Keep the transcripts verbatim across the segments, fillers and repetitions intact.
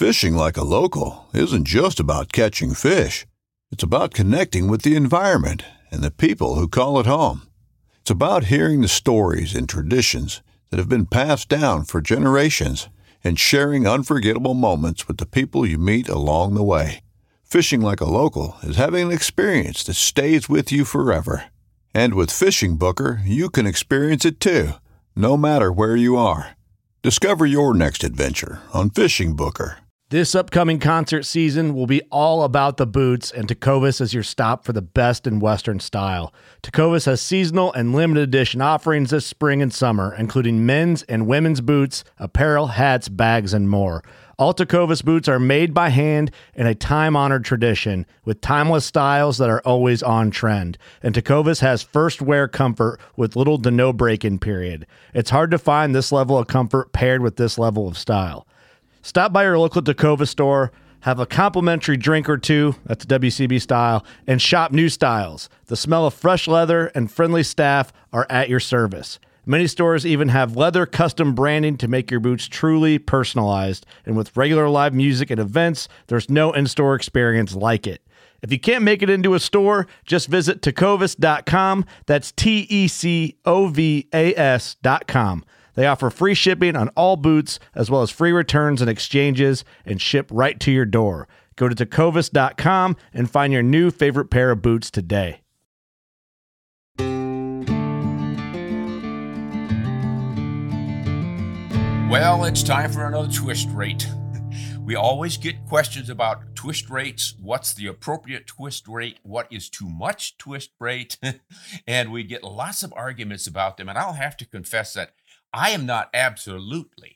Fishing like a local isn't just about catching fish. It's about connecting with the environment and the people who call it home. It's about hearing the stories and traditions that have been passed down for generations and sharing unforgettable moments with the people you meet along the way. Fishing like a local is having an experience that stays with you forever. And with Fishing Booker, you can experience it too, no matter where you are. Discover your next adventure on Fishing Booker. This upcoming concert season will be all about the boots, and Tecovas is your stop for the best in Western style. Tecovas has seasonal and limited edition offerings this spring and summer, including men's and women's boots, apparel, hats, bags, and more. All Tecovas boots are made by hand in a time-honored tradition with timeless styles that are always on trend. And Tecovas has first wear comfort with little to no break-in period. It's hard to find this level of comfort paired with this level of style. Stop by your local Tecovas store, have a complimentary drink or two, that's W C B style, and shop new styles. The smell of fresh leather and friendly staff are at your service. Many stores even have leather custom branding to make your boots truly personalized. And with regular live music and events, there's no in-store experience like it. If you can't make it into a store, just visit tecovas dot com. That's T E C O V A S dot com. They offer free shipping on all boots, as well as free returns and exchanges, and ship right to your door. Go to tecovas dot com and find your new favorite pair of boots today. Well, it's time for another twist rate. We always get questions about twist rates. What's the appropriate twist rate? What is too much twist rate? And we get lots of arguments about them. And I'll have to confess that I am not absolutely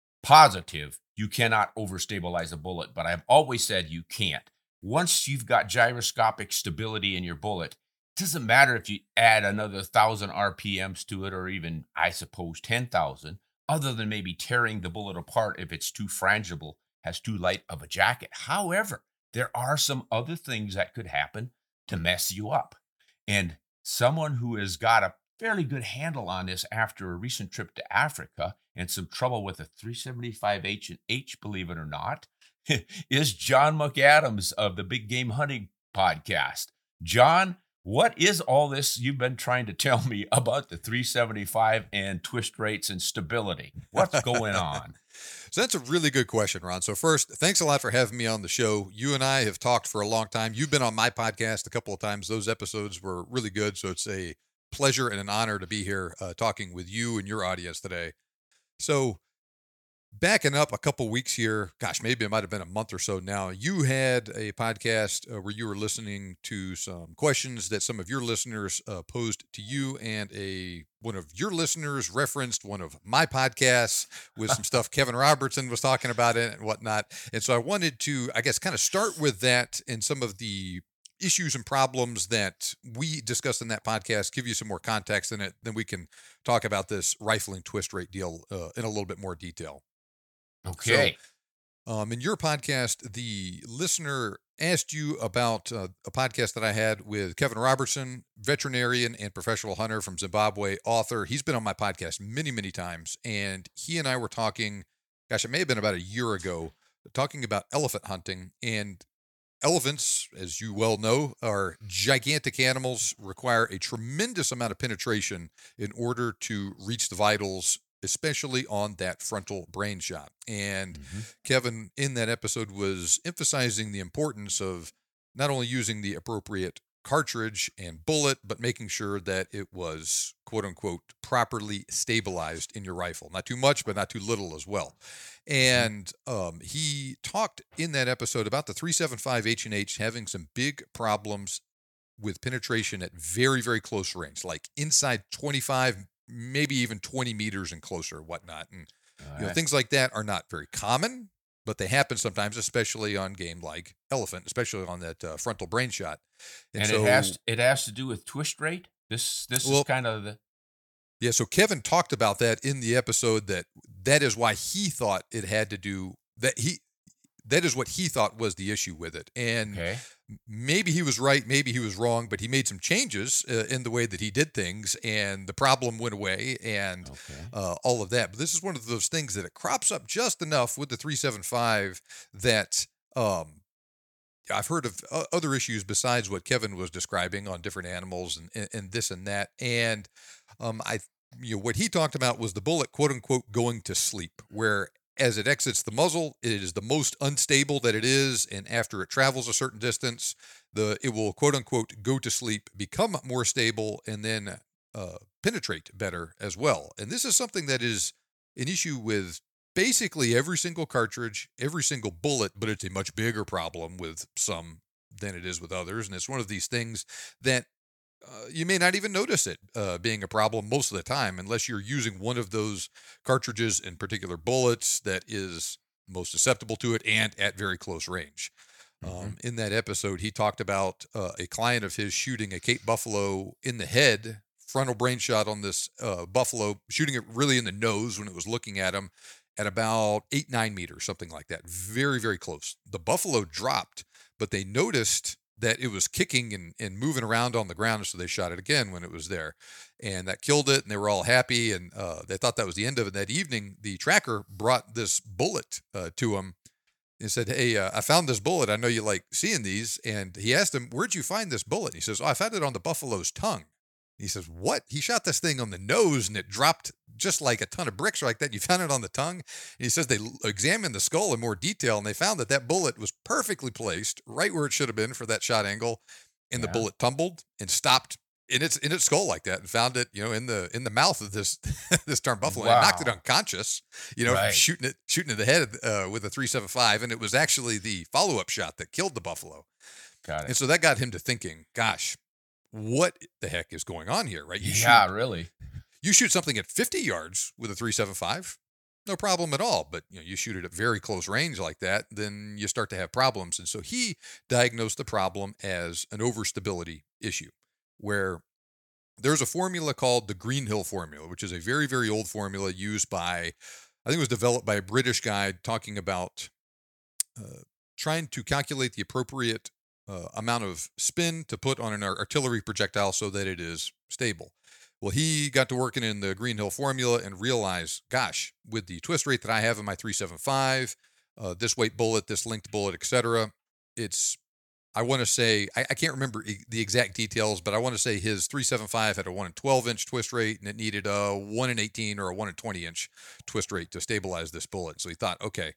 positive you cannot overstabilize a bullet, but I've always said you can't. Once you've got gyroscopic stability in your bullet, it doesn't matter if you add another one thousand R P Ms to it, or even, I suppose, ten thousand, other than maybe tearing the bullet apart if it's too frangible, has too light of a jacket. However, there are some other things that could happen to mess you up. And someone who has got a fairly good handle on this after a recent trip to Africa and some trouble with a three seventy-five H and H, believe it or not, is John McAdams of the Big Game Hunting Podcast. John, what is all this you've been trying to tell me about the three seventy-five and twist rates and stability? What's going on? So that's a really good question, Ron. So first, thanks a lot for having me on the show. You and I have talked for a long time. You've been on my podcast a couple of times. Those episodes were really good. So it's a pleasure and an honor to be here uh, talking with you and your audience today. So backing up a couple weeks here, gosh, maybe it might have been a month or so now, you had a podcast uh, where you were listening to some questions that some of your listeners uh, posed to you, and a one of your listeners referenced one of my podcasts with some stuff Kevin Robertson was talking about it and whatnot. And so I wanted to, I guess, kind of start with that and some of the issues and problems that we discussed in that podcast, give you some more context in it, then we can talk about this rifling twist rate deal uh, in a little bit more detail. Okay. So, um, in your podcast, the listener asked you about uh, a podcast that I had with Kevin Robertson, veterinarian and professional hunter from Zimbabwe, author. He's been on my podcast many, many times, and he and I were talking, gosh, it may have been about a year ago, talking about elephant hunting. And elephants, as you well know, are gigantic animals, require a tremendous amount of penetration in order to reach the vitals, especially on that frontal brain shot. And mm-hmm. Kevin, in that episode, was emphasizing the importance of not only using the appropriate cartridge and bullet, but making sure that it was, quote unquote, properly stabilized in your rifle. Not too much, but not too little as well. And um, he talked in that episode about the three seventy-five H and H having some big problems with penetration at very, very close range, like inside twenty-five, maybe even twenty meters and closer, whatnot. And you know, things like that are not very common, but they happen sometimes, especially on game like elephant, especially on that uh, frontal brain shot. And, and so, it has it has to do with twist rate. This this well, is kind of the yeah. So Kevin talked about that in the episode. That that is why he thought it had to do that. He that is what he thought was the issue with it. And okay. maybe he was right, maybe he was wrong, but he made some changes uh, in the way that he did things, and the problem went away, and Okay. uh, all of that. But this is one of those things that it crops up just enough with the three seventy-five that um, I've heard of uh, other issues besides what Kevin was describing on different animals and, and, and this and that. And um, I, you know, what he talked about was the bullet, quote unquote, going to sleep, where as it exits the muzzle, it is the most unstable that it is, and after it travels a certain distance, the it will, quote unquote, go to sleep, become more stable, and then uh, penetrate better as well. And this is something that is an issue with basically every single cartridge, every single bullet, but it's a much bigger problem with some than it is with others. And it's one of these things that Uh, you may not even notice it uh, being a problem most of the time, unless you're using one of those cartridges in particular bullets that is most susceptible to it and at very close range. Mm-hmm. Um, in that episode, he talked about uh, a client of his shooting a Cape Buffalo in the head, frontal brain shot on this uh, buffalo, shooting it really in the nose when it was looking at him at about eight, nine meters, something like that. Very, very close. The buffalo dropped, but they noticed that it was kicking and, and moving around on the ground, so they shot it again when it was there. And that killed it, and they were all happy, and uh, they thought that was the end of it. That evening, the tracker brought this bullet uh, to him and said, hey, uh, I found this bullet. I know you like seeing these. And he asked him, where'd you find this bullet? He says, oh, I found it on the buffalo's tongue. He says, what? He shot this thing on the nose, and it dropped just like a ton of bricks like that. You found it on the tongue? And he says they examined the skull in more detail, and they found that that bullet was perfectly placed right where it should have been for that shot angle. And Yeah. the bullet tumbled and stopped in its in its skull like that, and found it, you know, in the in the mouth of this this darn buffalo. And it knocked it Wow. unconscious, you know, Right. shooting it shooting in the head uh, with a three seventy-five. And it was actually the follow up shot that killed the buffalo. Got And it. so that got him to thinking, gosh, what the heck is going on here, right? You Yeah, shoot, really. you shoot something at fifty yards with a three seventy-five, no problem at all. But you know, you shoot it at very close range like that, then you start to have problems. And so he diagnosed the problem as an overstability issue, where there's a formula called the Greenhill formula, which is a very, very old formula used by, I think it was developed by a British guy talking about uh, trying to calculate the appropriate uh, amount of spin to put on an artillery projectile so that it is stable. Well, he got to working in the Greenhill formula and realized, gosh, with the twist rate that I have in my three seventy-five, uh, this weight bullet, this linked bullet, et cetera, it's, I want to say, I, I can't remember e- the exact details, but I want to say his three seventy-five had a one in twelve inch twist rate, and it needed a one in eighteen or a one in twenty inch twist rate to stabilize this bullet. So he thought, okay,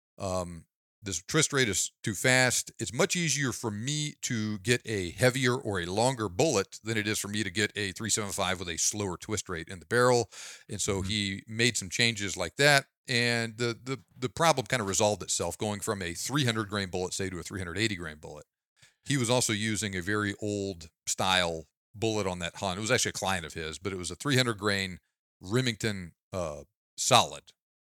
um, this twist rate is too fast. It's much easier for me to get a heavier or a longer bullet than it is for me to get a three seventy-five with a slower twist rate in the barrel. And so Mhm. he made some changes like that. And the, the, the problem kind of resolved itself, going from a three hundred grain bullet, say, to a three hundred eighty grain bullet. He was also using a very old style bullet on that hunt. It was actually a client of his, but it was a three hundred grain Remington uh, solid.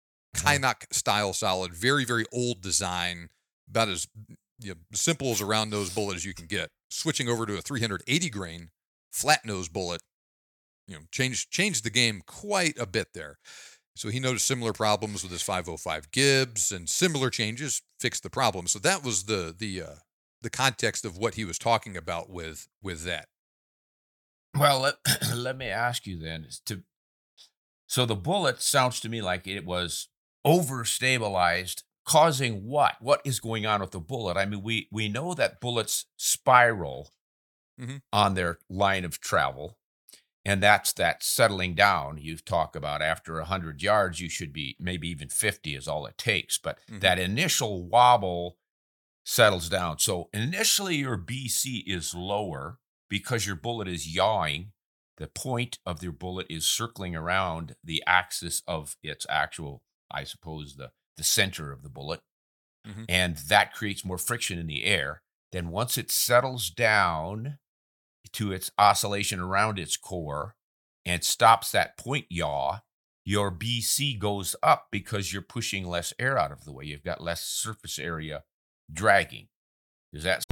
Kynoch style solid, very, very old design, about as you know, simple as a round nose bullet as you can get. Switching over to a three hundred eighty grain flat nose bullet, you know, changed changed the game quite a bit there. So he noticed similar problems with his five oh five Gibbs, and similar changes fixed the problem. So that was the the uh, the context of what he was talking about with with that. Well, let, let me ask you then. is To so the bullet sounds to me like it was overstabilized, causing what? What is going on with the bullet? I mean, we we know that bullets spiral Mhm. on their line of travel, and that's that settling down you talk about. After one hundred yards, you should be, maybe even fifty is all it takes. But Mhm. that initial wobble settles down. So initially your B C is lower because your bullet is yawing. The point of your bullet is circling around the axis of its actual, I suppose, the, the center of the bullet. Mhm. And that creates more friction in the air. Then once it settles down to its oscillation around its core and stops that point yaw, your B C goes up because you're pushing less air out of the way. You've got less surface area dragging. Is that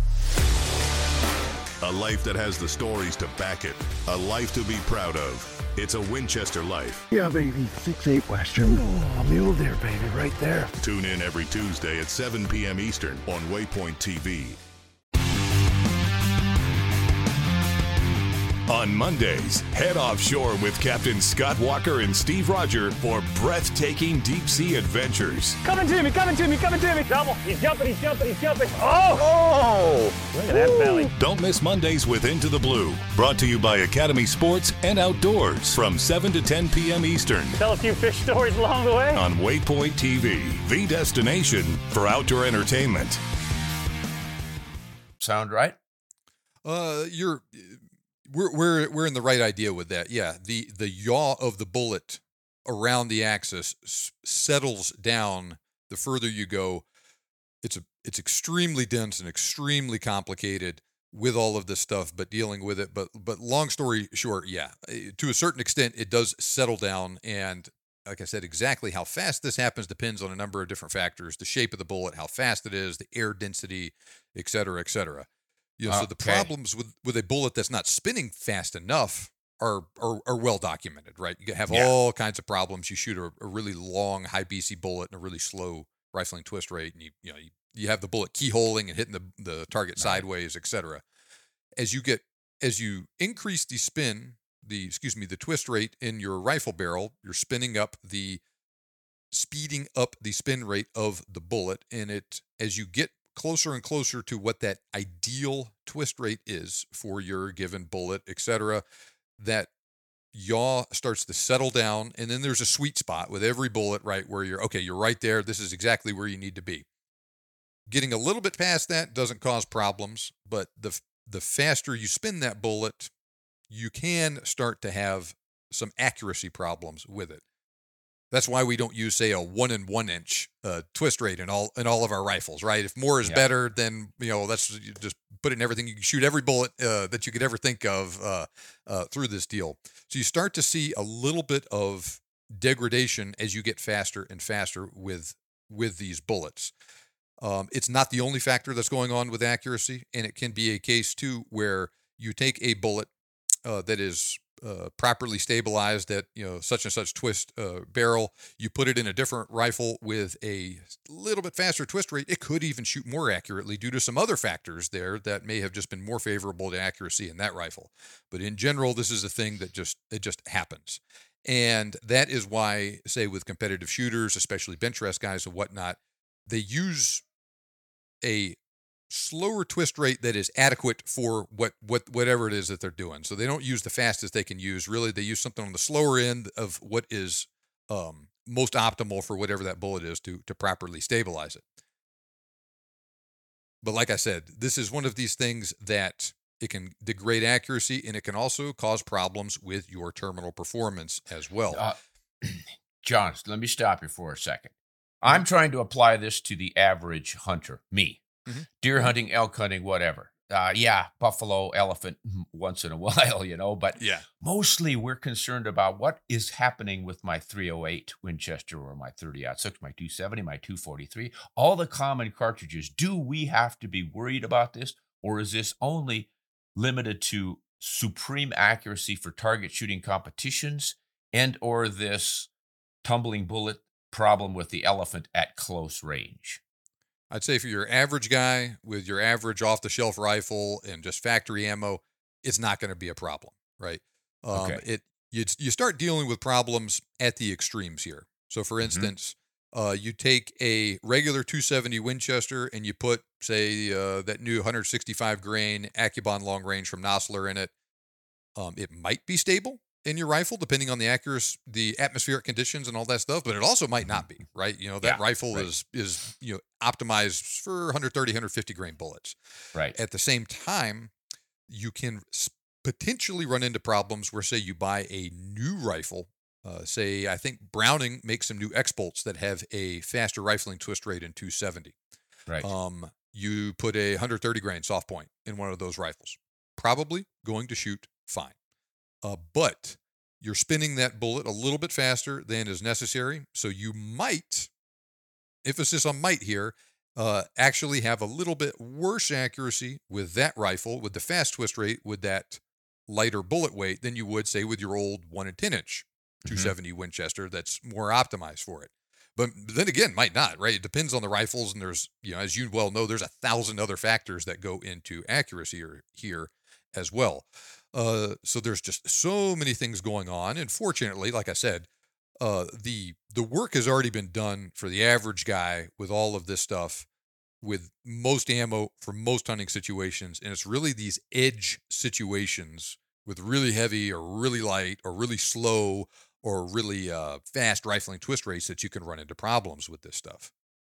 A life that has the stories to back it. A life to be proud of. It's a Winchester life. Yeah, baby. six eight Western. Oh, mule deer, baby, right there. Tune in every Tuesday at seven p.m. Eastern on Waypoint T V. On Mondays, head offshore with Captain Scott Walker and Steve Roger for breathtaking deep-sea adventures. Coming to me, coming to me, coming to me. Double. He's jumping, he's jumping, he's jumping. Oh! Oh! Look at that belly. Don't miss Mondays with Into the Blue. Brought to you by Academy Sports and Outdoors from seven to ten p.m. Eastern. Tell a few fish stories along the way. On Waypoint T V, the destination for outdoor entertainment. Sound right? Uh, you're... We're we're we're in the right idea with that. Yeah, the the yaw of the bullet around the axis s- settles down the further you go. It's a it's extremely dense and extremely complicated with all of this stuff, but dealing with it. But but long story short, yeah, to a certain extent, it does settle down. And like I said, exactly how fast this happens depends on a number of different factors: the shape of the bullet, how fast it is, the air density, et cetera, et cetera. You know, Okay. so the problems with, with a bullet that's not spinning fast enough are are, are well documented, right? You have Yeah. all kinds of problems. You shoot a, a really long high B C bullet and a really slow rifling twist rate, and you you know you, you have the bullet keyholing and hitting the, the target Right. sideways, et cetera. As you get as you increase the spin, the excuse me, the twist rate in your rifle barrel, you're spinning up the speeding up the spin rate of the bullet, and it as you get closer and closer to what that ideal twist rate is for your given bullet, et cetera, that yaw starts to settle down, and then there's a sweet spot with every bullet, right, where you're, okay, you're right there. This is exactly where you need to be. Getting a little bit past that doesn't cause problems, but the the faster you spin that bullet, you can start to have some accuracy problems with it. That's why we don't use, say, a one and one inch uh, twist rate in all in all of our rifles, right? If more is Yeah. better, then you know let's just put it in everything. You can shoot every bullet uh, that you could ever think of uh, uh, through this deal. So you start to see a little bit of degradation as you get faster and faster with with these bullets. Um, it's not the only factor that's going on with accuracy, and it can be a case too where you take a bullet uh, that is Uh, properly stabilized at you know such and such twist uh, barrel. You put it in a different rifle with a little bit faster twist rate. It could even shoot more accurately due to some other factors there that may have just been more favorable to accuracy in that rifle. But in general, this is a thing that just it just happens, and that is why, say, with competitive shooters, especially bench rest guys and whatnot, they use a slower twist rate that is adequate for what, what whatever it is that they're doing. So they don't use the fastest they can use. Really, they use something on the slower end of what is um, most optimal for whatever that bullet is to to properly stabilize it. But like I said, this is one of these things that it can degrade accuracy, and it can also cause problems with your terminal performance as well. Uh, John, let me stop you for a second. I'm trying to apply this to the average hunter, me. Mhm. Deer hunting, elk hunting, whatever. Uh, yeah, buffalo, elephant, once in a while, you know, but Yeah. mostly we're concerned about what is happening with my three oh eight Winchester or my thirty aught six, my two seventy, my two forty-three, all the common cartridges. Do we have to be worried about this, or is this only limited to supreme accuracy for target shooting competitions and or this tumbling bullet problem with the elephant at close range? I'd say for your average guy with your average off-the-shelf rifle and just factory ammo, it's not going to be a problem, right? Um, Okay. It you you start dealing with problems at the extremes here. So, for instance, uh, you take a regular two seventy Winchester and you put, say, uh, that new one sixty-five grain Accubon long range from Nosler in it. Um, it might be stable in your rifle, depending on the accuracy, the atmospheric conditions and all that stuff, but it also might not be, right? You know, that Yeah, rifle right. is, is, you know, optimized for one thirty, one fifty grain bullets. Right. At the same time, you can s- potentially run into problems where, say, you buy a new rifle. Uh, say, I think Browning makes some new X-Bolts that have a faster rifling twist rate in two seventy. Right. Um, you put a one thirty grain soft point in one of those rifles, probably going to shoot fine. Uh, but you're spinning that bullet a little bit faster than is necessary. So you might, emphasis on might here, uh, actually have a little bit worse accuracy with that rifle, with the fast twist rate, with that lighter bullet weight than you would, say, with your old one and ten inch two seventy Winchester that's more optimized for it. But then again, might not, right? It depends on the rifles, and there's, you know, as you well know, there's a thousand other factors that go into accuracy here, here as well. Uh, so there's just so many things going on. And fortunately, like I said, uh, the the work has already been done for the average guy with all of this stuff, with most ammo for most hunting situations. And it's really these edge situations with really heavy or really light or really slow or really uh, fast rifling twist rates that you can run into problems with this stuff.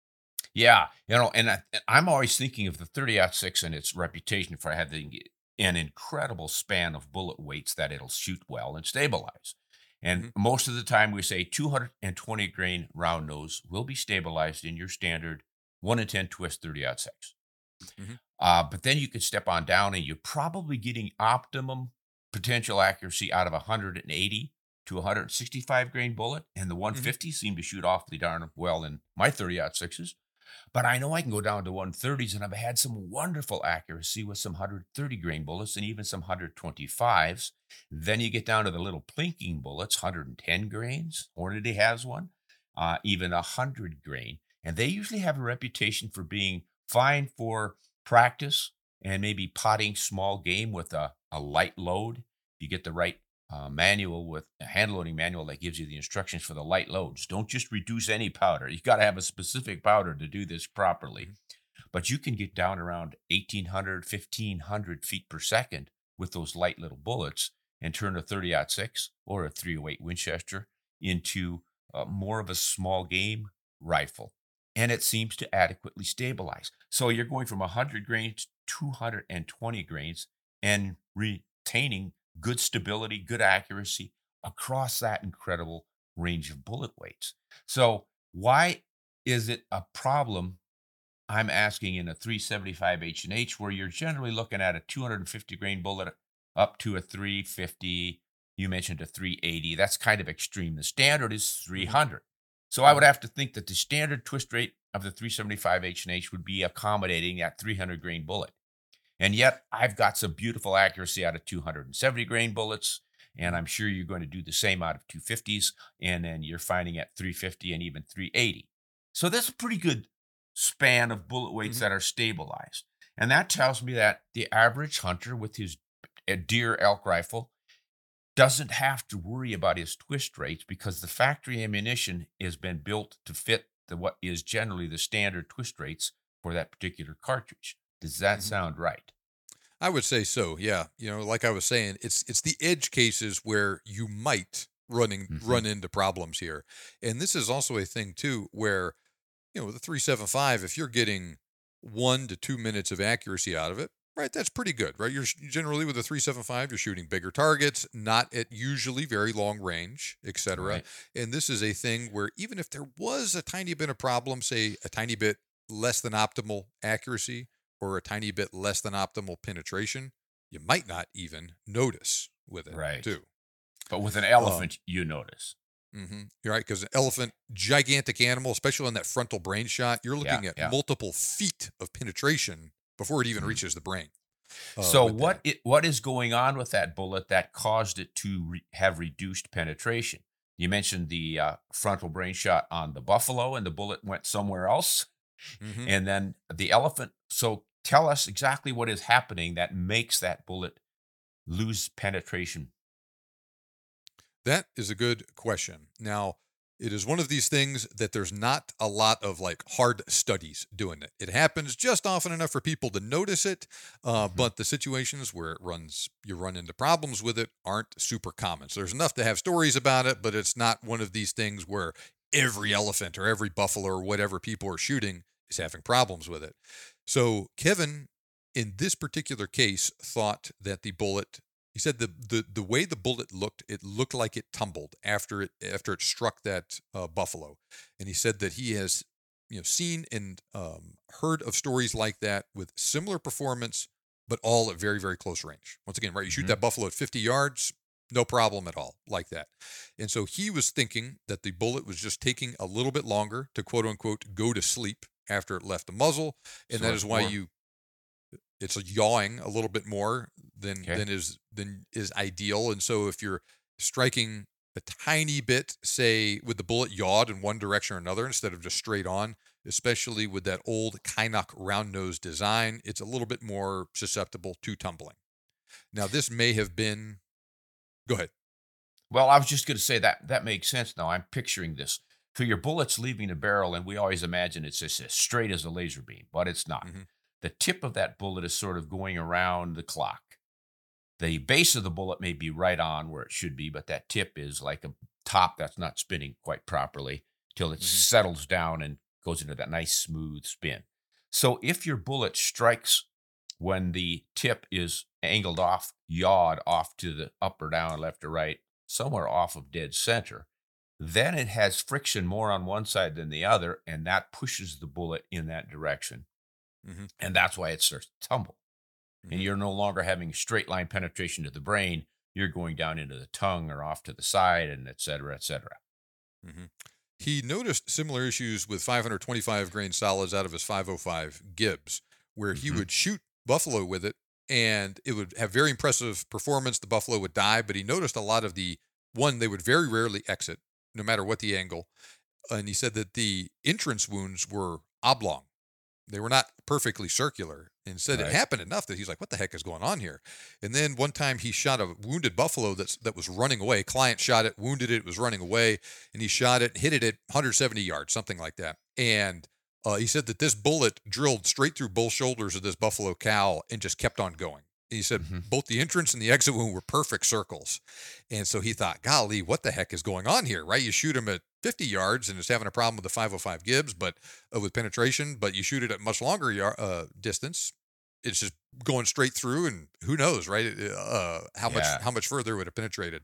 Yeah, you know, and I, I'm always thinking of the thirty aught six and its reputation for having an incredible span of bullet weights that it'll shoot well and stabilize. And Mm-hmm. most of the time we say two hundred twenty grain round nose will be stabilized in your standard one in ten twist thirty aught six. Mm-hmm. Uh, but then you can step on down and you're probably getting optimum potential accuracy out of a one hundred eighty to one hundred sixty-five grain bullet. And the one fifty seem to shoot awfully darn well in my thirty aught sixes. But I know I can go down to one thirties, and I've had some wonderful accuracy with some one hundred thirty grain bullets and even some one hundred twenty-fives. Then you get down to the little plinking bullets, one hundred ten grains. Hornady has one, uh, even one hundred grain. And they usually have a reputation for being fine for practice and maybe potting small game with a, a light load. You get the right uh, manual with a hand loading manual that gives you the instructions for the light loads. Don't just reduce any powder. You got to have a specific powder to do this properly. But you can get down around eighteen hundred, fifteen hundred feet per second with those light little bullets and turn a thirty aught six or a three oh eight Winchester into uh, more of a small game rifle. And it seems to adequately stabilize. So you're going from one hundred grains to two hundred twenty grains and retaining good stability, good accuracy across that incredible range of bullet weights. So why is it a problem, I'm asking, in a three seventy-five H and H, where you're generally looking at a two hundred fifty grain bullet up to a three fifty? You mentioned a three eighty. That's kind of extreme. The standard is three hundred. So I would have to think that the standard twist rate of the three seventy-five H and H would be accommodating that three hundred grain bullet. And yet I've got some beautiful accuracy out of two hundred seventy grain bullets, and I'm sure you're going to do the same out of two fifties, and then you're finding at three fifty and even three eighty. So that's a pretty good span of bullet weights mm-hmm. that are stabilized. And that tells me that the average hunter with his deer elk rifle doesn't have to worry about his twist rates, because the factory ammunition has been built to fit the what is generally the standard twist rates for that particular cartridge. Does that mm-hmm. sound right? I would say so. Yeah. You know, like I was saying, it's it's the edge cases where you might running mm-hmm. run into problems here. And this is also a thing too, where, you know, the three seventy-five, if you're getting one to two minutes of accuracy out of it, right, that's pretty good, right? You're generally with a three seventy-five, you're shooting bigger targets, not at usually very long range, et cetera. Right. And this is a thing where even if there was a tiny bit of problem, say a tiny bit less than optimal accuracy or a tiny bit less than optimal penetration, you might not even notice with it, right? Too. But with an elephant, um, you notice. Mm-hmm. You're right, because an elephant, gigantic animal, especially on that frontal brain shot, you're looking yeah, at yeah. multiple feet of penetration before it even mm-hmm. reaches the brain. Uh, so what it, what is going on with that bullet that caused it to re- have reduced penetration? You mentioned the uh, frontal brain shot on the buffalo, and the bullet went somewhere else. Mm-hmm. And then the elephant. So tell us exactly what is happening that makes that bullet lose penetration. That is a good question. Now, it is one of these things that there's not a lot of like hard studies doing it. It happens just often enough for people to notice it, uh, mm-hmm. but the situations where it runs, you run into problems with it aren't super common. So there's enough to have stories about it, but it's not one of these things where every elephant or every buffalo or whatever people are shooting is having problems with it. So Kevin, in this particular case, thought that the bullet, he said the, the, the way the bullet looked, it looked like it tumbled after it after it struck that uh, buffalo. And he said that he has you know seen and um, heard of stories like that with similar performance, but all at very, very close range. Once again, right, you shoot mm-hmm. that buffalo at fifty yards, no problem at all, like that. And so he was thinking that the bullet was just taking a little bit longer to quote unquote go to sleep after it left the muzzle. And so that is why more. you it's yawing a little bit more than okay. than is than is ideal. And so if you're striking a tiny bit, say with the bullet yawed in one direction or another instead of just straight on, especially with that old Kynoch round nose design, it's a little bit more susceptible to tumbling. Now, this may have been, go ahead. Well, I was just going to say that that makes sense now. I'm picturing this. So your bullet's leaving the barrel, and we always imagine it's just as straight as a laser beam, but it's not. Mm-hmm. The tip of that bullet is sort of going around the clock. The base of the bullet may be right on where it should be, but that tip is like a top that's not spinning quite properly till it mm-hmm. settles down and goes into that nice smooth spin. So if your bullet strikes when the tip is angled off, yawed off to the up or down, left or right, somewhere off of dead center, then it has friction more on one side than the other, and that pushes the bullet in that direction. Mm-hmm. And that's why it starts to tumble. Mm-hmm. And you're no longer having straight line penetration to the brain. You're going down into the tongue or off to the side, and et cetera, et cetera. Mm-hmm. He noticed similar issues with five twenty-five grain solids out of his five oh five Gibbs, where mm-hmm. he would shoot buffalo with it, and it would have very impressive performance. The buffalo would die, but he noticed a lot of the, one, they would very rarely exit, no matter what the angle. And he said that the entrance wounds were oblong. They were not perfectly circular, and said right. it happened enough that he's like, what the heck is going on here? And then one time he shot a wounded buffalo that's, that was running away. Client shot it, wounded it, it was running away, and he shot it, hit it at one hundred seventy yards, something like that. And uh, he said that this bullet drilled straight through both shoulders of this buffalo cow and just kept on going. He said mm-hmm. both the entrance and the exit wound were perfect circles. And so he thought, golly, what the heck is going on here, right? You shoot him at fifty yards and it's having a problem with the five oh five Gibbs, but uh, with penetration, but you shoot it at much longer yard, uh, distance. It's just going straight through, and who knows, right? Uh, how yeah. much how much further it would have penetrated.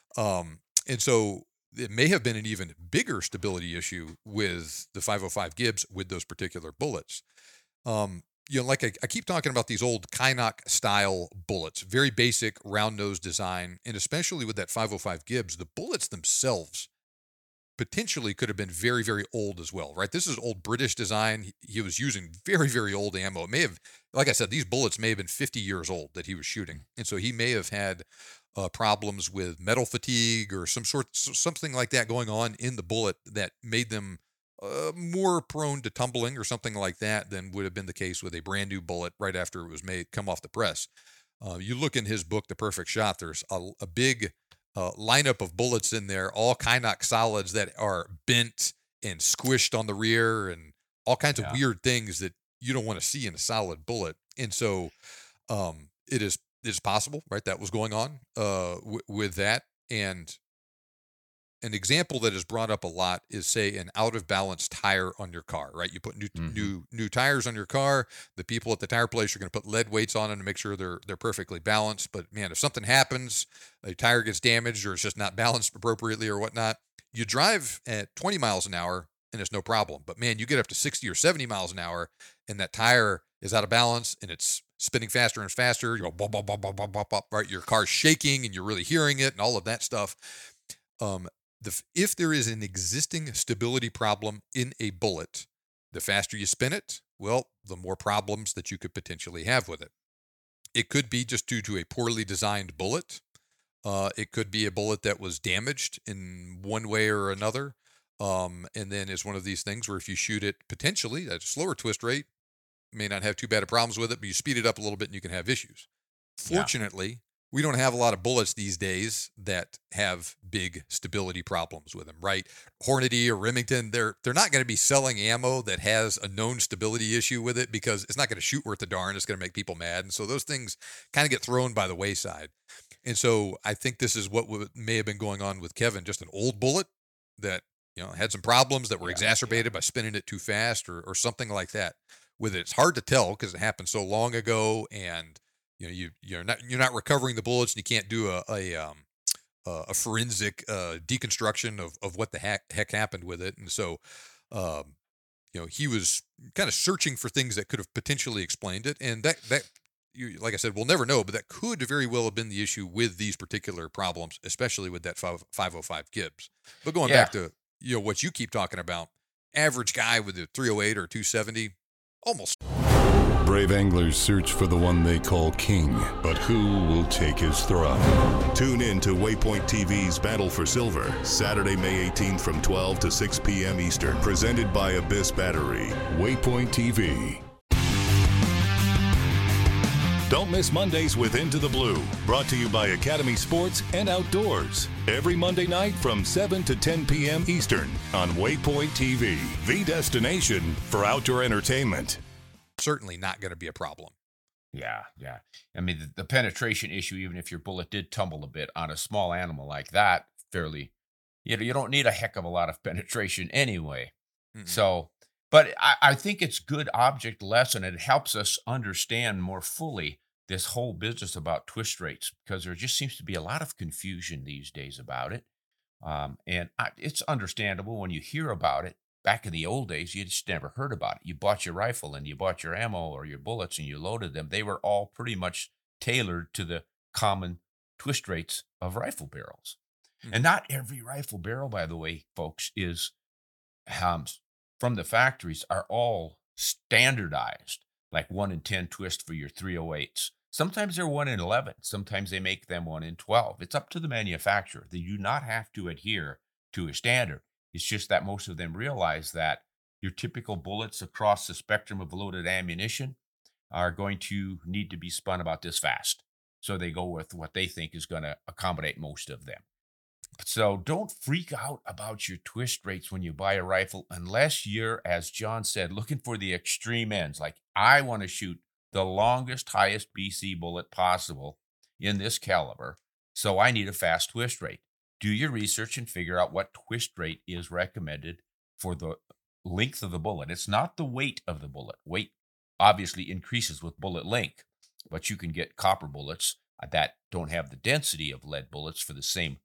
Um, and so it may have been an even bigger stability issue with the five oh five Gibbs with those particular bullets. Um, You know, like I, I keep talking about these old Kynoch style bullets, very basic round nose design, and especially with that five oh five Gibbs, the bullets themselves potentially could have been very, very old as well, right? This is old British design. He, he was using very, very old ammo. It may have, like I said, these bullets may have been fifty years old that he was shooting, and so he may have had uh, problems with metal fatigue or some sort, something like that going on in the bullet that made them Uh, more prone to tumbling or something like that than would have been the case with a brand new bullet right after it was made, come off the press. Uh, you look in his book, The Perfect Shot, there's a, a big uh, lineup of bullets in there, all Kynoch solids that are bent and squished on the rear and all kinds yeah. of weird things that you don't want to see in a solid bullet. And so um, it is, it is possible, right? That was going on uh, w- with that. And an example that is brought up a lot is, say, an out of balance tire on your car, right? You put new mm-hmm. new new tires on your car. The people at the tire place are going to put lead weights on them to make sure they're they're perfectly balanced. But man, if something happens, a tire gets damaged or it's just not balanced appropriately or whatnot, you drive at twenty miles an hour and it's no problem. But man, you get up to sixty or seventy miles an hour and that tire is out of balance and it's spinning faster and faster. You go bop, bop, bop, bop, bop, bop, bop, right? Your car's shaking and you're really hearing it and all of that stuff. Um, The, if there is an existing stability problem in a bullet, the faster you spin it, well, the more problems that you could potentially have with it. It could be just due to a poorly designed bullet. Uh, it could be a bullet that was damaged in one way or another. Um, and then it's one of these things where if you shoot it potentially at a slower twist rate, may not have too bad of problems with it, but you speed it up a little bit and you can have issues. Fortunately, yeah. we don't have a lot of bullets these days that have big stability problems with them, right? Hornady or Remington, they're they're not going to be selling ammo that has a known stability issue with it because it's not going to shoot worth a darn. It's going to make people mad. And so those things kind of get thrown by the wayside. And so I think this is what w- may have been going on with Kevin, just an old bullet that, you know, had some problems that were yeah, exacerbated yeah. by spinning it too fast or or something like that. With it, it's hard to tell because it happened so long ago, and you know, you you're not you're not recovering the bullets, and you can't do a a um a forensic uh, deconstruction of, of what the heck, heck happened with it, and so um you know he was kind of searching for things that could have potentially explained it, and that that you like I said, we'll never know, but that could very well have been the issue with these particular problems, especially with that five oh five Gibbs. But going yeah. back to you know what you keep talking about, average guy with a three oh eight or two seventy, almost. Brave anglers search for the one they call king, but who will take his throne? Tune in to Waypoint T V's Battle for Silver, Saturday, May eighteenth from twelve to six p.m. Eastern, presented by Abyss Battery. Waypoint T V. Don't miss Mondays with Into the Blue, brought to you by Academy Sports and Outdoors. Every Monday night from seven to ten p.m. Eastern on Waypoint T V, the destination for outdoor entertainment. Certainly not going to be a problem. Yeah, yeah. I mean, the, the penetration issue, even if your bullet did tumble a bit on a small animal like that, fairly, you know, you don't need a heck of a lot of penetration anyway. Mm-hmm. So, but I, I think it's good object lesson. It helps us understand more fully this whole business about twist rates, because there just seems to be a lot of confusion these days about it. Um, and I, it's understandable when you hear about it. Back in the old days, you just never heard about it. You bought your rifle and you bought your ammo or your bullets and you loaded them. They were all pretty much tailored to the common twist rates of rifle barrels. Mm-hmm. And not every rifle barrel, by the way, folks, is um, from the factories are all standardized, like one in ten twist for your three oh eights. Sometimes they're one in eleven. Sometimes they make them one in twelve. It's up to the manufacturer. They do not have to adhere to a standard. It's just that most of them realize that your typical bullets across the spectrum of loaded ammunition are going to need to be spun about this fast. So they go with what they think is going to accommodate most of them. So don't freak out about your twist rates when you buy a rifle, unless you're, as John said, looking for the extreme ends. Like, I want to shoot the longest, highest B C bullet possible in this caliber, so I need a fast twist rate. Do your research and figure out what twist rate is recommended for the length of the bullet. It's not the weight of the bullet. Weight obviously increases with bullet length, but you can get copper bullets that don't have the density of lead bullets for the same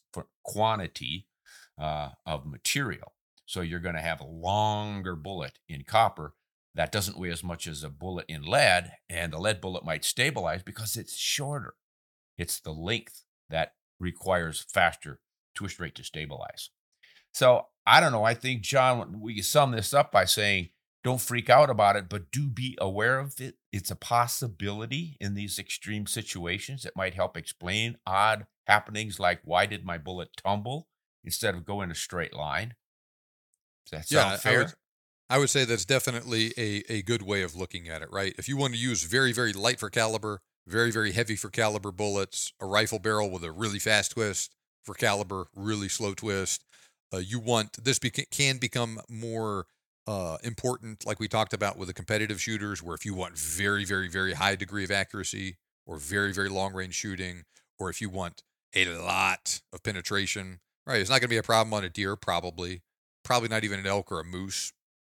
quantity uh, of material. So you're going to have a longer bullet in copper that doesn't weigh as much as a bullet in lead, and the lead bullet might stabilize because it's shorter. It's the length that requires faster twist rate to stabilize. So I don't know. I think, John, we can sum this up by saying, don't freak out about it, but do be aware of it. It's a possibility in these extreme situations. It might help explain odd happenings like, why did my bullet tumble instead of go in a straight line? Does that sound yeah, fair? I would, I would say that's definitely a, a good way of looking at it, right? If you want to use very, very light for caliber, very, very heavy for caliber bullets, a rifle barrel with a really fast twist for caliber, really slow twist. Uh, you want, this beca- can become more uh, important, like we talked about with the competitive shooters, where if you want very, very, very high degree of accuracy or very, very long range shooting, or if you want a lot of penetration, right? It's not going to be a problem on a deer, probably. Probably not even an elk or a moose.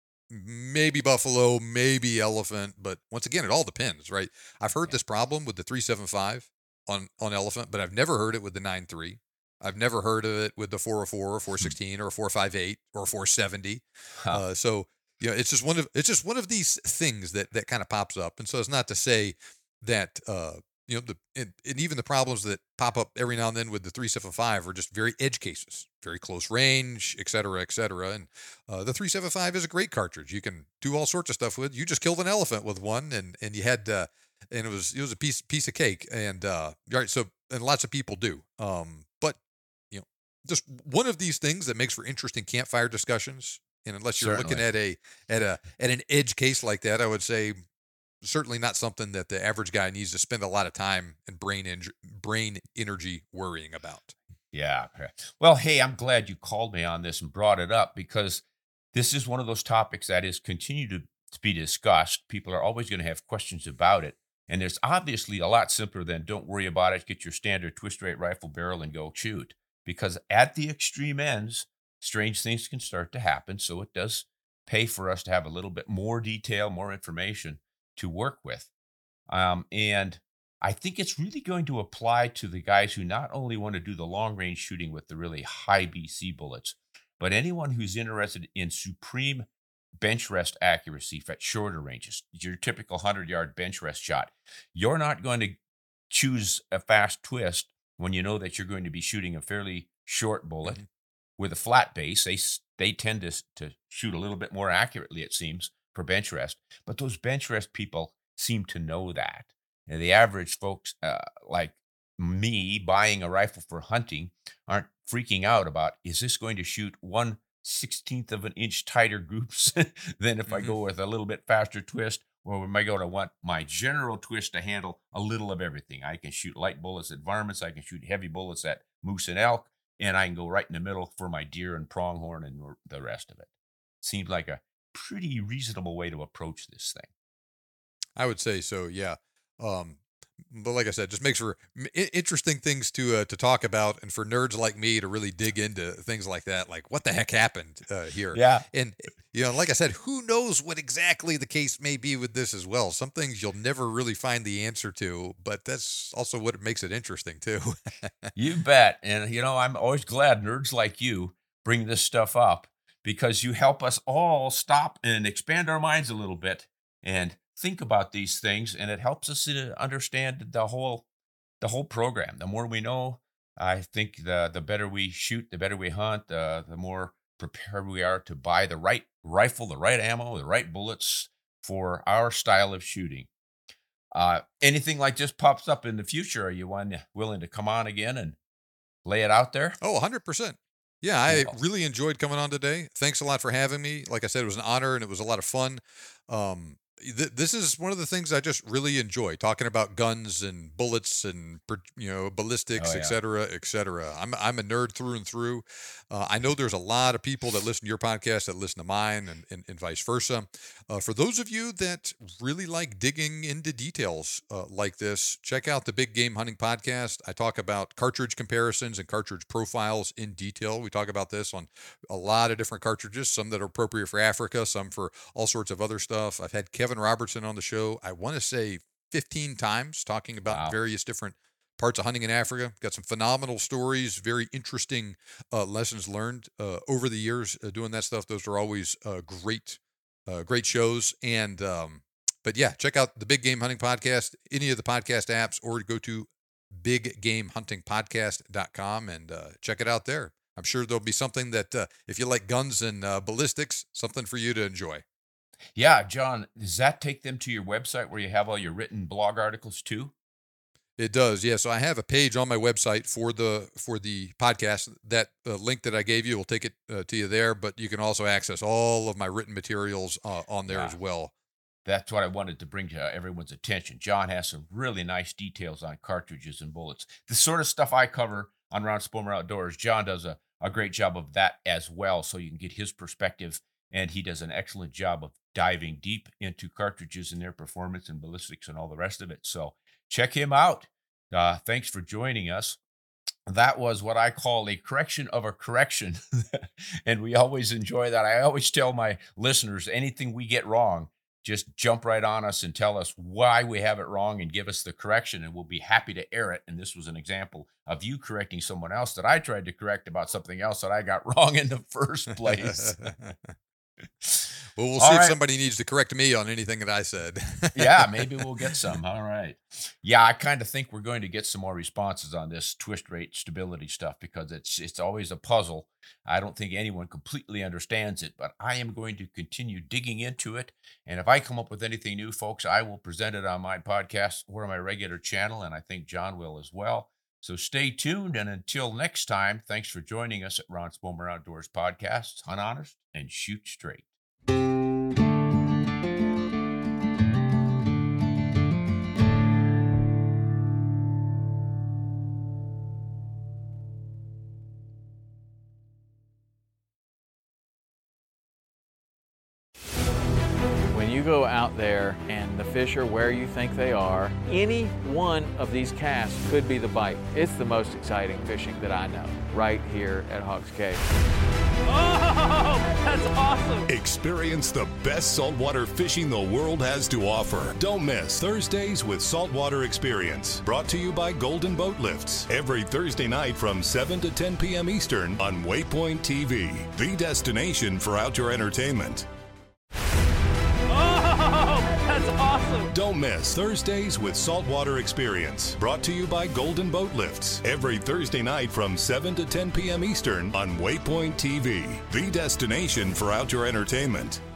Maybe buffalo, maybe elephant, but once again, it all depends, right? I've heard this problem with the three seventy-five on, on elephant, but I've never heard it with the nine three. I've never heard of it with the four oh four or four sixteen or four fifty-eight or four seventy. Huh. Uh, so, you know, it's just one of it's just one of these things that that kind of pops up. And so it's not to say that uh, you know, the and, and even the problems that pop up every now and then with the three seventy-five are just very edge cases, very close range, et cetera, et cetera. And uh, the three seventy-five is a great cartridge. You can do all sorts of stuff with. You just killed an elephant with one, and and you had uh, and it was it was a piece piece of cake. And uh, right, so and lots of people do. Um, but you know, just one of these things that makes for interesting campfire discussions. And unless you're Certainly. looking at a at a at an edge case like that, I would say certainly not something that the average guy needs to spend a lot of time and brain en- brain energy worrying about. Yeah. Well, hey, I'm glad you called me on this and brought it up, because this is one of those topics that is continue to, to be discussed. People are always going to have questions about it. And it's obviously a lot simpler than don't worry about it, get your standard twist rate rifle barrel and go shoot. Because at the extreme ends, strange things can start to happen. So it does pay for us to have a little bit more detail, more information to work with. Um, and I think it's really going to apply to the guys who not only want to do the long range shooting with the really high B C bullets, but anyone who's interested in supreme bench rest accuracy at shorter ranges, your typical one hundred yard bench rest shot. You're not going to choose a fast twist when you know that you're going to be shooting a fairly short bullet mm-hmm. with a flat base. They, they tend to, to shoot a little bit more accurately, it seems, for bench rest. But those bench rest people seem to know that. And the average folks uh, like me buying a rifle for hunting aren't freaking out about, is this going to shoot one sixteenth of an inch tighter groups than if mm-hmm. I go with a little bit faster twist, Or am I going to want my general twist to handle a little of everything? I can shoot light bullets at varmints. I can shoot heavy bullets at moose and elk. And I can go right in the middle for my deer and pronghorn and the rest of it. Seems like a pretty reasonable way to approach this thing. I would say so, yeah. Um, but like I said, just makes for interesting things to uh, to talk about, and for nerds like me to really dig into things like that. Like, what the heck happened uh, here? Yeah. And, you know, like I said, who knows what exactly the case may be with this as well. Some things you'll never really find the answer to, but that's also what makes it interesting, too. You bet. And, you know, I'm always glad nerds like you bring this stuff up, because you help us all stop and expand our minds a little bit and think about these things, and it helps us to understand the whole the whole program. The more we know, I think the the better we shoot, the better we hunt, uh, the more prepared we are to buy the right rifle, the right ammo, the right bullets for our style of shooting. Uh, anything like this pops up in the future, are you one willing to come on again and lay it out there? Oh, one hundred percent. Yeah, I really enjoyed coming on today. Thanks a lot for having me. Like I said, it was an honor, and it was a lot of fun. Um, th- this is one of the things I just really enjoy, talking about guns and bullets and, you know, ballistics, Oh, yeah. et cetera, et cetera. I'm, I'm a nerd through and through. Uh, I know there's a lot of people that listen to your podcast that listen to mine, and, and, and vice versa. Uh, for those of you that really like digging into details uh, like this, check out the Big Game Hunting Podcast. I talk about cartridge comparisons and cartridge profiles in detail. We talk about this on a lot of different cartridges, some that are appropriate for Africa, some for all sorts of other stuff. I've had Kevin Robertson on the show, I want to say fifteen times, talking about Wow. various different parts of hunting in Africa. Got some phenomenal stories, very interesting uh, lessons learned uh, over the years uh, doing that stuff. Those are always uh, great, uh, great shows. And, um, but yeah, check out the Big Game Hunting Podcast, any of the podcast apps, or go to big game hunting podcast dot com and uh, check it out there. I'm sure there'll be something that, uh, if you like guns and uh, ballistics, something for you to enjoy. Yeah, John, does that take them to your website where you have all your written blog articles too? It does, yeah. So I have a page on my website for the for the podcast. That uh, link that I gave you will take it uh, to you there, but you can also access all of my written materials uh, on there Yeah. as well. That's what I wanted to bring to everyone's attention. John has some really nice details on cartridges and bullets. The sort of stuff I cover on Ron Spomer Outdoors, John does a, a great job of that as well, so you can get his perspective, and he does an excellent job of diving deep into cartridges and their performance and ballistics and all the rest of it. So check him out. Uh, thanks for joining us. That was what I call a correction of a correction. And we always enjoy that. I always tell my listeners, anything we get wrong, just jump right on us and tell us why we have it wrong and give us the correction, and we'll be happy to air it. And this was an example of you correcting someone else that I tried to correct about something else that I got wrong in the first place. Well, we'll All see if right. somebody needs to correct me on anything that I said. Yeah, maybe we'll get some. All right. Yeah, I kind of think we're going to get some more responses on this twist rate stability stuff, because it's it's always a puzzle. I don't think anyone completely understands it, but I am going to continue digging into it. And if I come up with anything new, folks, I will present it on my podcast or my regular channel, and I think John will as well. So stay tuned, and until next time, thanks for joining us at Ron Spomer Outdoors Podcasts. Hunt honest and shoot straight. When you go out there and the fish are where you think they are, any one of these casts could be the bite. It's the most exciting fishing that I know, right here at Hawks Cave. Oh, that's awesome. Experience the best saltwater fishing the world has to offer. Don't miss Thursdays with Saltwater Experience, brought to you by Golden Boat Lifts, every Thursday night from seven to ten p.m. Eastern on Waypoint T V, the destination for outdoor entertainment. Oh, that's awesome. Don't miss Thursdays with Saltwater Experience, brought to you by Golden Boat Lifts, every Thursday night from seven to ten p.m. Eastern on Waypoint T V, the destination for outdoor entertainment.